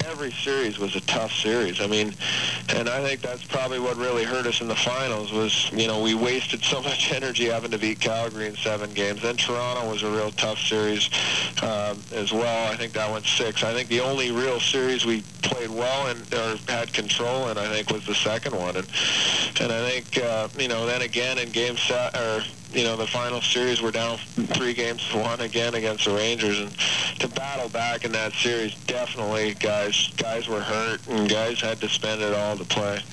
every series was a tough series. I mean, and I think that's probably what really hurt us in the finals was, you know, we wasted so much energy having to beat Calgary in 7 games. Then Toronto was a real tough series as well. I think that went 6. I think the only real series we played well and or had control in, I think, was the second one. And I think, you know, then again in game set, or you know, the final series, we're down 3-1 again against the Rangers, and to battle back in that series, definitely, guys were hurt, and guys had to spend it all to play.